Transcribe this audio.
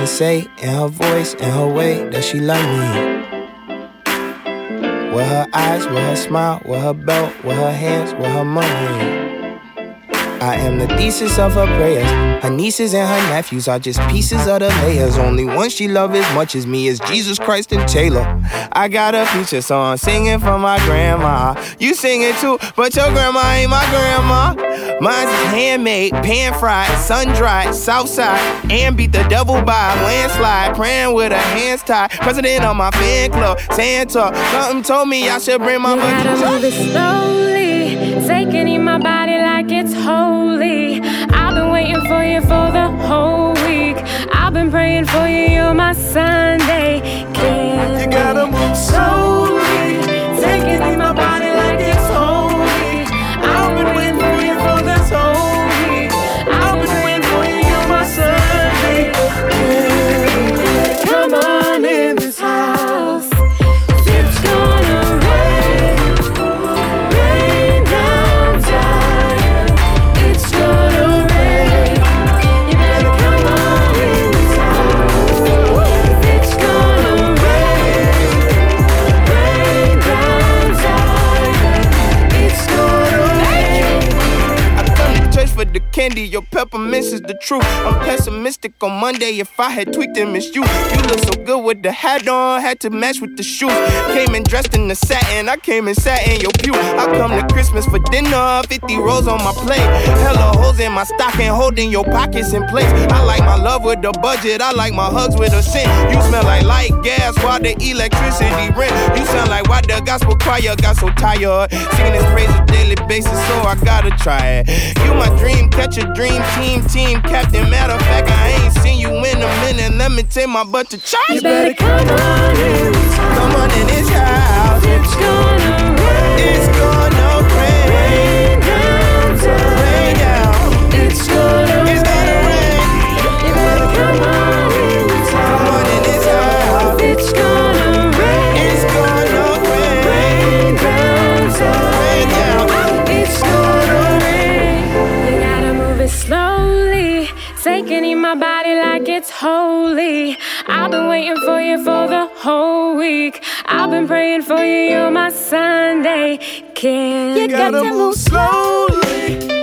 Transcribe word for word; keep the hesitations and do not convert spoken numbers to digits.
can say in her voice, in her way, that she love me. With her eyes, with her smile, with her belt, with her hands, with her money. I am the thesis of her prayers. Her nieces and her nephews are just pieces of the layers. Only one she love as much as me is Jesus Christ and Taylor. I got a feature song singing for my grandma. You sing it too, but your grandma ain't my grandma. Mine's is handmade, pan-fried, sun-dried, southside, and beat the devil by a landslide. Praying with her hands tied. President of my fan club, Santa. Something told me I should bring my you butt. gotta move it slowly, taking in my body like it's holy. I've been waiting for you for the whole week. I've been praying for you, you're my Sunday candy. You gotta move slowly, taking in my body like it's holy. I've been waiting for you for this whole week. I've been waiting for you, you're my Sunday candy. Come on in this house. It's gonna rain, rain down time. It's gonna rain. You better come on in this house. It's gonna rain, rain down time. It's gonna rain. I come to church for the candy, your peppermints is the truth. I'm pessimistic on Monday, if I had tweaked and missed you. You look so good with the hat on, had to match with the shoes. Came in dressed in the satin, I came and sat in your pew. I come to Christmas for dinner, fifty rolls on my plate. Hella holes in my stocking, holding your pockets in place. I like my love with the budget, I like my hugs with a scent. You smell like light gas while the electricity rent. You sound like why the gospel choir got so tired. Singing this praise on a daily basis, so I gotta try it. You my dream, catch a dream team, team captain. Matter of fact, I ain't seen you in a minute. Let me take my butt to church. You better come on in this house. Come on in this house. It's gonna rain. It's gonna rain. Rain down time. Rain down. It's gonna It's gonna rain. You better come on in this house. Come on in this house. It's gonna rain. It's gonna rain. Rain down time. Rain down. It's gonna rain. You gotta move it slowly, taking in my body like it's holy. I've been waiting for you for the whole week. I've been praying for you, you're my Sunday candy. You gotta move slowly.